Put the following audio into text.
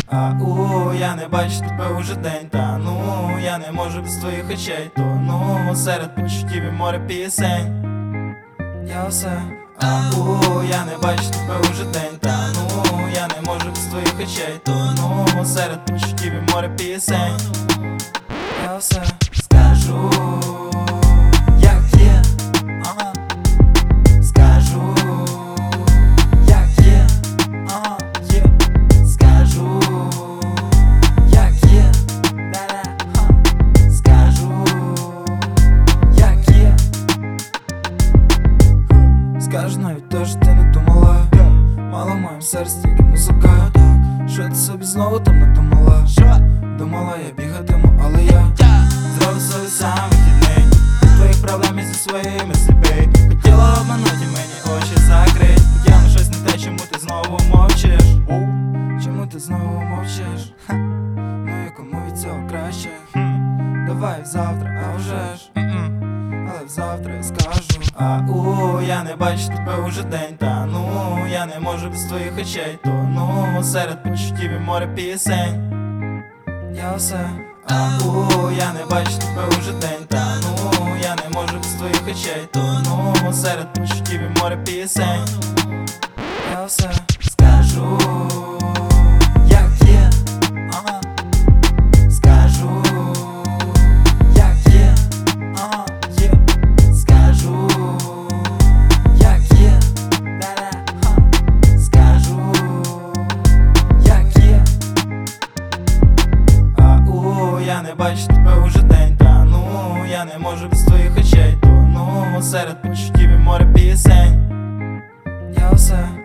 Я не бачу тебе уже день, та ну я не можу без твоїх очей, тону серед почуттів і море пісень. Я все, я не бачу тебе уже день, та ну я не можу без твоїх очей, тону серед почуттів і море пісень. Я все скажу, як є, скажу, як є, є, скажу, як є, скажу, як є. Скажу навіть то, що ти не думала, мало в моєму серці тільки музика. Що ти собі знову там надумала? Думала, я бігатиму, але я зробив собі сам вихідний від твоїх проблем і зі своїми сліпий. Хотіла обманути, мені очі закрить. Хотіла на щось не те, чому ти знову мовчиш? Чому ти знову мовчиш? Ну і кому від цього краще? Давай завтра, а вже ж але завтра я скажу. Я не бачу тебе уже день, та ну я не можу без твоїх очей, тону серед почуттів і море пісень. Я все, я не бачу тебе уже день, та ну я не можу без твоїх очей, тону серед почуттів і море пісень. Я все скажу, як є, скажу, як є, є, скажу, як є, скажу, як є. Я не бачу тебе уже день, та ну я не можу без твоїх очей, тону серед почуттів і море пісень. Я все